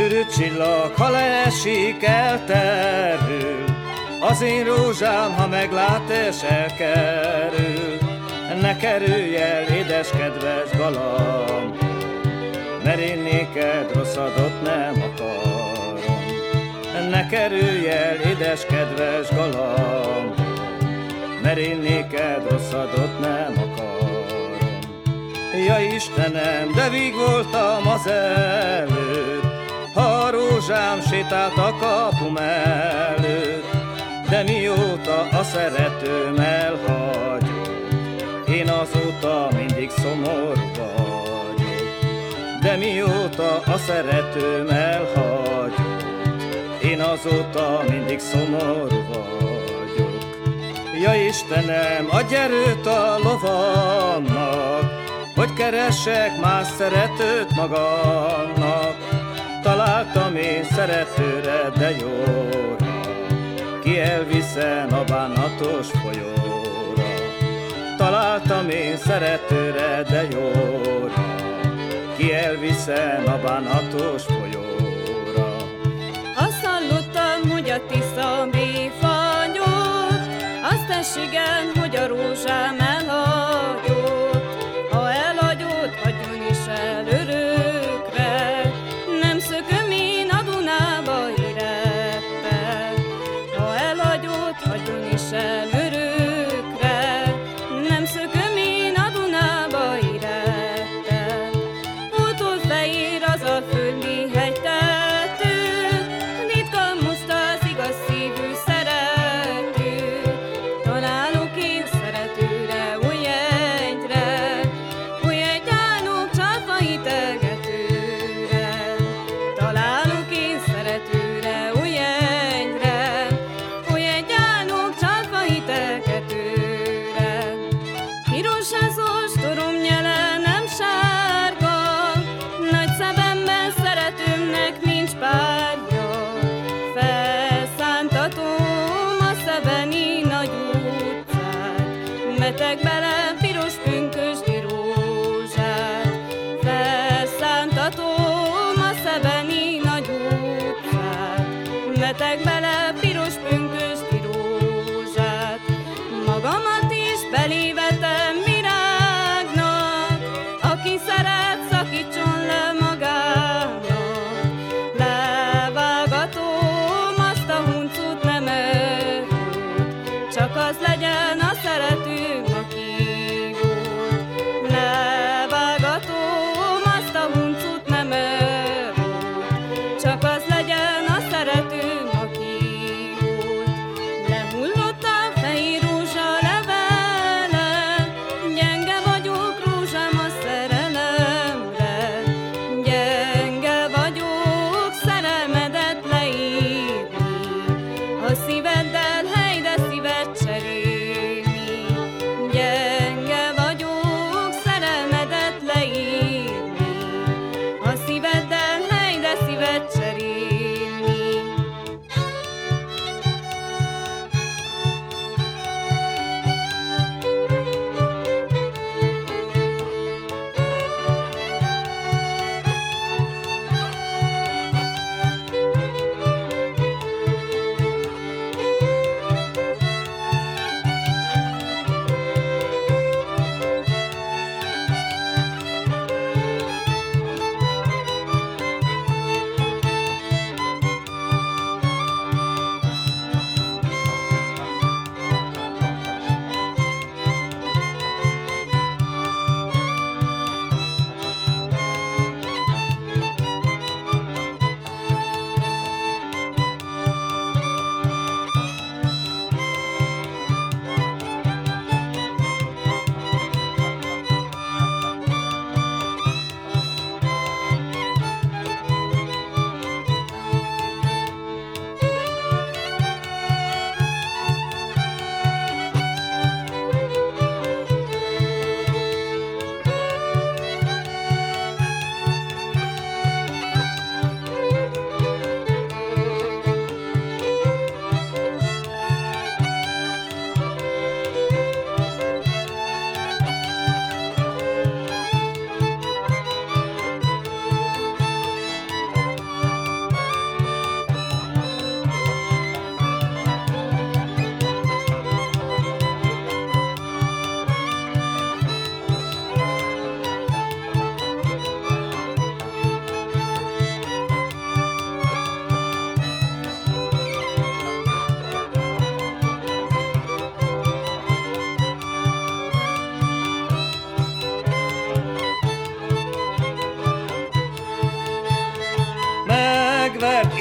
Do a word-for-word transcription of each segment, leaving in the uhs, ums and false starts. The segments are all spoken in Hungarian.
Sűrűt csillag, ha leesik, elterül, az én rózsám, ha meglát és elkerül. Ne kerülj el, édes kedves galamb, mert én néked rosszadot nem akarom. Ne kerülj el, édes kedves galamb, mert én néked rosszadot nem akarom. Ja Istenem, de víg voltam az előtt, ha a rózsám sétált a kapum előtt. De mióta a szeretőm elhagyott, én azóta mindig szomorú vagyok. De mióta a szeretőm elhagyott, én azóta mindig szomorú vagyok. Ja Istenem, adj erőt a lovamnak, hogy keressek más szeretőt magamnak. Találtam én szeretőre, de jóra, ki elviszen a bánatos folyóra. Találtam én szeretőre, de jóra, ki elviszen a bánatos folyóra. Azt hallottam, hogy a Tisza bifanyott, azt tességen, hogy a rózsám elhagyott. Ha elhagyott, hagyjon is el örökre, nem szököm én a Dunába érettel. Ha elhagyott, hagyjon is el örökre, nem szököm én a Dunába érettel. Útól fehér az a földi hegytető, ritka moszta az igaz szívű szerető. Találok én szeretőre, új egyre, új egy állok csapva hitegetőre. Találok én szeretőre, új egyre, új egy állok csapva hitegetőre. Piros az ostorom nyele, nem sárga, nagy szebemben szeretőmnek nincs párja. Felszántatom a szebeni nagy utcát, metek bele piros pünkösdi rózsát. Felszántatom a szebeni nagy utcát, metek bele piros pünkösdi rózsát. Magamat is belévetem virágnak, aki szeret, szakítson le magának. Levágatom azt a huncut nemet, csak az legyen a szeretőm, aki volt. Levágatom azt a huncut nemet, csak az legyen a szeretőm, aki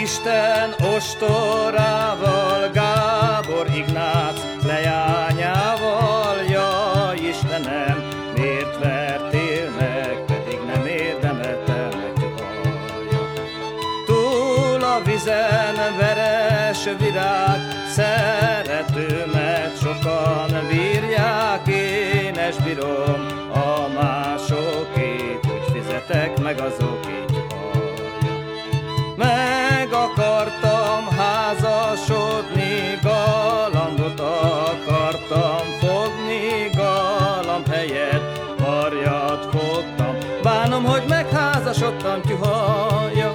Isten ostorával, Gábor Ignác leányával. Jaj, Istenem, miért vertél meg, pedig nem érdemeltem meg haja. Túl a vizen veres virág, szeretőmet sokan bírják, én es bírom a másokét, úgy fizetek meg azokét haja. Meg akartam házasodni, galambot akartam fogni, galamb helyett marjat fogtam, bánom, hogy megházasodtam, tyuhaja.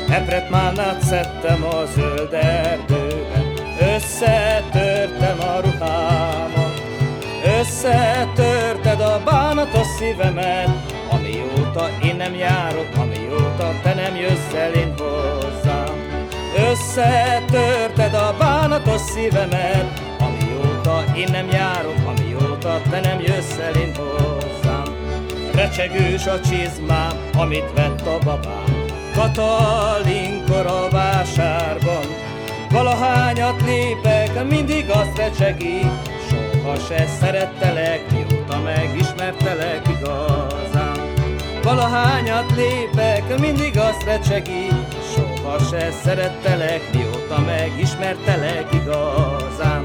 Epretmánát szedtem a zöld erdőben, összetörtem a ruhámat, összetörted a bánatos szívemet, amióta én nem járok, amióta te nem jössz el én hozzám. Összetörted a bánatos szívemet, amióta én nem járok, amióta te nem jössz el én hozzám. Recsegős a csizmám, amit vett a babám Katalinkor a vásárban. Valahányat lépek, mindig azt recsegi, soha se szerettelek, mióta megismertelek igazán. Valahányat lépek, mindig azt recsegi, soha se szerettelek, mióta megismertelek igazán.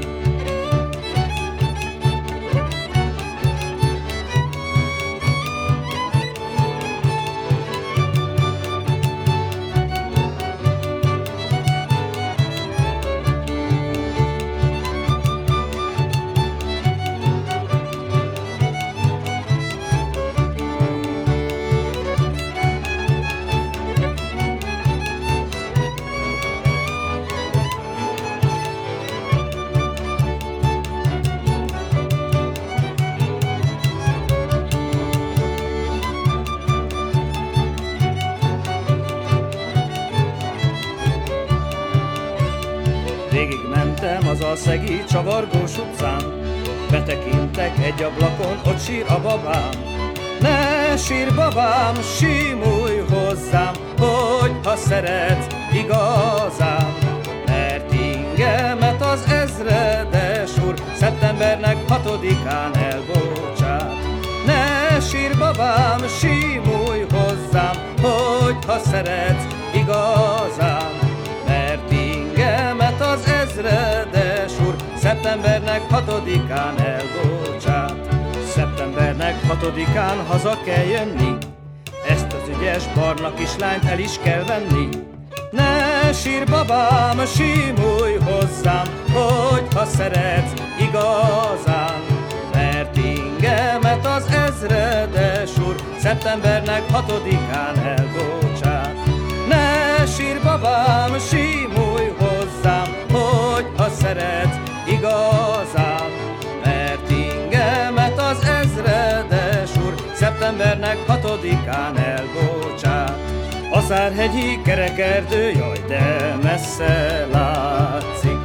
Végigmentem az alszegi csavargós utcán, betekintek egy ablakon, ott sír a babám. Ne sír babám, simulj hozzám, hogyha szeretsz igazán. Mert ingemet az ezredes úr szeptembernek hatodikán elbocsát. Ne sír babám, simulj hozzám, hogyha szeretsz igazán. Mert ingemet az ezredes úr szeptembernek hatodikán elbocsát. Szeptembernek hatodikán haza kell jönni, ezt az ügyes barna kislányt el is kell venni. Ne sír babám, simulj hozzám, hogyha szeretsz igazán. Mert ingemet az ezredes úr szeptembernek hatodikán elbocsát. Ne sír babám, simulj hozzám, hogyha szeretsz igazán. Mert ingemet az ezredes úr szeptembernek hatodikán elbocsát. A Szárhegyi kerekerdő, jaj, de messze látszik,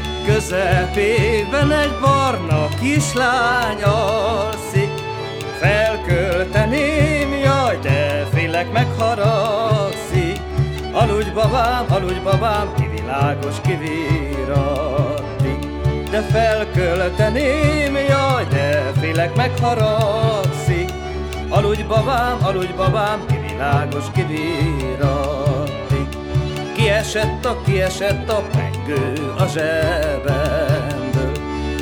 közepében egy barna kislány alszik. Felkölteném, jaj, de félek megharagszik. Aludj babám, aludj babám, kivilágos kivírattig. De felkölteném, jaj, de félek megharagszik. Aludj babám, aludj babám, kivilágos kivírattig. Kiesett a, kiesett a pengő a zsebemből,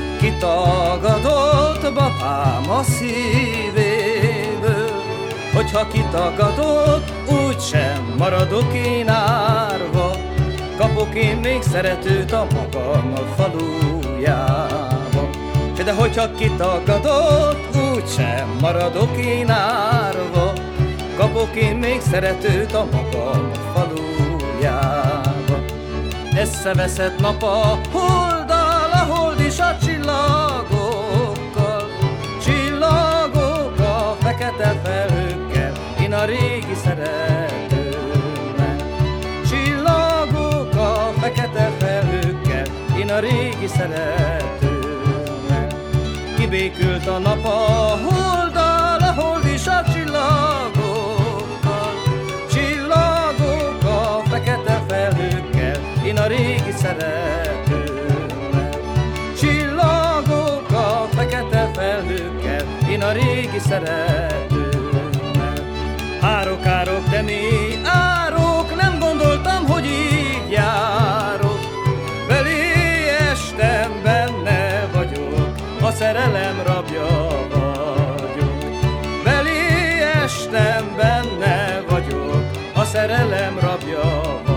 kitagadott babám a szívéből. Hogyha kitagadott, úgysem maradok én árva, kapok én még szeretőt a magam a falujába. De hogyha kitagadott, úgysem maradok én árva, kapok én még szeretőt a magam a falujába. Összeveszett nap a holddal, a hold is a csillagokkal, csillagok a fekete felhőkkel, én a régi szeretőmmel. Csillagok a fekete felhőkkel, én a régi szeretőmmel. Kibékült a nap a holddal, a hold is a csillagokkal, csillagok a fekete felhőkkel, én a régi szeretőmmel. Csillagok a fekete felhőkkel, én a régi szeretőmmel. Árok, árok, de mi árok, nem gondoltam, hogy így járok. Belé estem, benne vagyok, a szerelem rabja vagyok. Belé estem, benne vagyok, a szerelem rabja vagyok.